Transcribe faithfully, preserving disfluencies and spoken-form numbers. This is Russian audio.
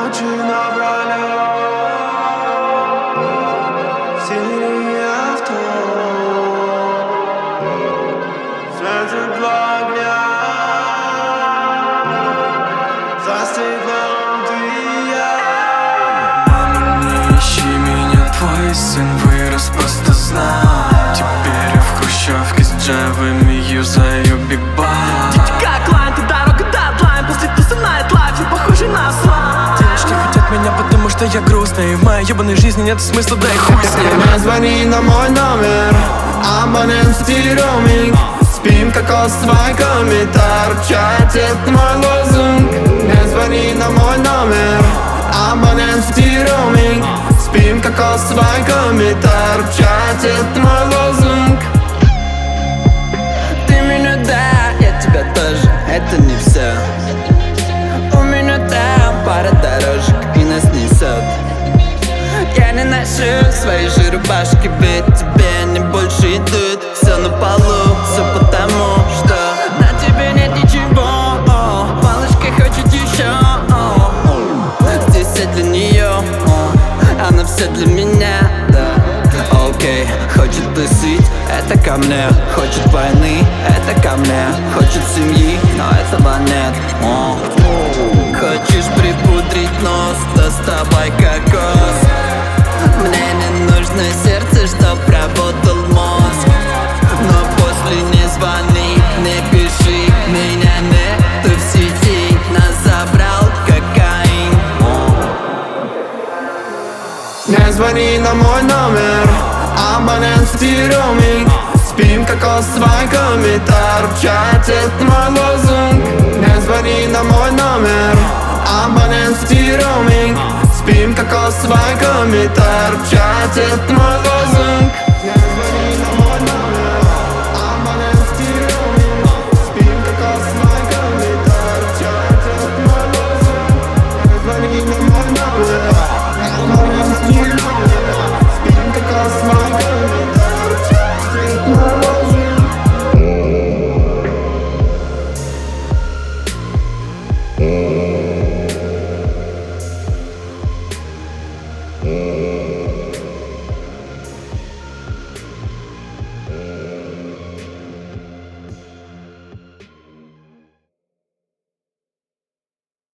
ночи напролёт. Синее авто светит два огня. За стеклом ты и я. Мама, не ищи меня, твой сын вырос, просто знай. Теперь я в хрущевке с джавами юзаю биг-бай. Как лайн, ты дорога, дедлайн. После туса найт-лайф, я похожий на слайм. Девочки хотят меня, потому что я грустный. В моей ебаной жизни нет смысла, да и хуй с ним. Не звони на мой номер, абонент в стиле роуминг. Спим кокос с вайками, торчать это мой лозунг. Не звони на мой номер, абонент в стиле роуминг. Спим кокос с вайками, торчать это мой лозунг. Ты меня, да, я тебя тоже, это не все. У меня там пара дорожек и нас несет. Я не ношу свои же рубашки, ведь тебе не больше идут. Все на полу, все потому, что на тебе нет ничего. Малышка хочет еще. Здесь все для нее, она все для меня, да. Окей, хочет тусить, это ко мне. Хочет войны, это ко мне. Хочет семьи, но этого нет. О. Хочешь припудрить нос, то с тобой кокос. Мне не нужно сердце, чтоб работал мозг. Но после не звони, не пиши, меня нету в сети. Нас забрал кокаин. Не звони на мой номер, абонент в стиле роуминг. Спим кокос с вайками, торчать это мой лозунг. Не звони на мой номер, абонент в стиле роуминг. Спим кокос с вайками, торчать это мой лозунг.